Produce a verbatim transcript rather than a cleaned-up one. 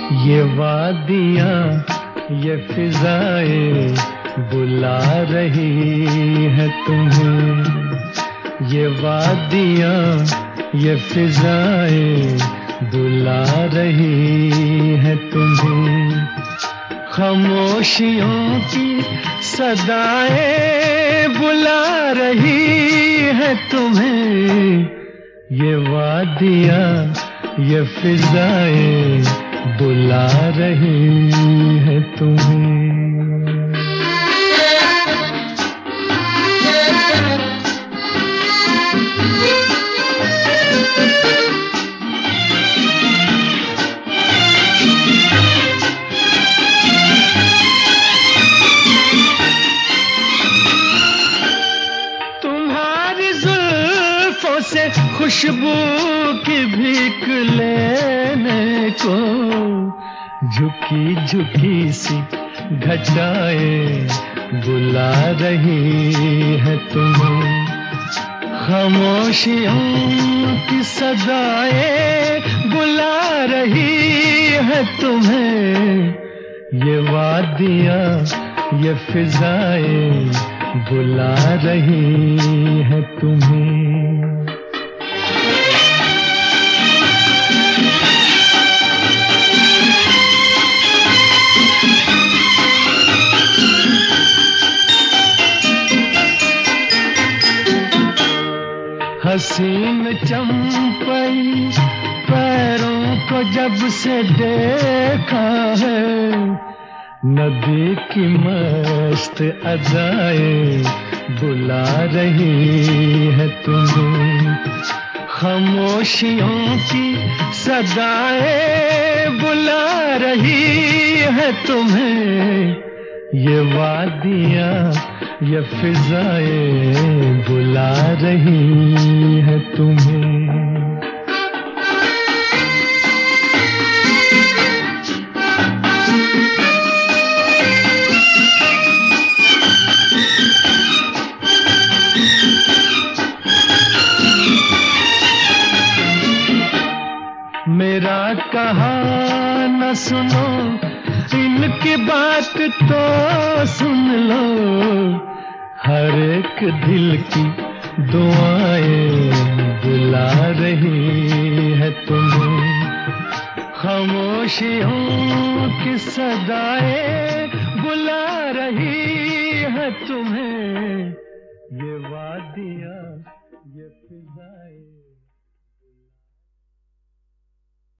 ये वादियाँ ये फिजाएं बुला रही है तुम्हें। ये वादियाँ ये फिजाएं बुला रही है तुम्हें। खामोशियों की सदाएं बुला रही है तुम्हें। ये वादियाँ ये फिजाएं बुला रही है तुम्हें। तुम्हारी जुल्फों से खुशबू की भीख लेने को झुकी झुकी सी घटाएं बुला रही है तुम्हें। खामोशियों की सदाएं बुला रही है तुम्हें। ये वादियाँ ये फिजाएं बुला रही है तुम्हें। हसीन चंपई पैरों को जब से देखा है, नदी की मस्त अदाएं बुला रही है तुम्हें। खामोशियों की सदाएं बुला रही है तुम्हें। ये वादियाँ ये फिजाएं बुला रही है तुम्हें। मेरा कहा न सुनो, इनकी बात तो सुन लो। हर एक दिल की दुआएं बुला रही है तुम्हें। खामोशियों की सदाएं बुला रही है तुम्हें। ये वादियाँ ये फिजाएं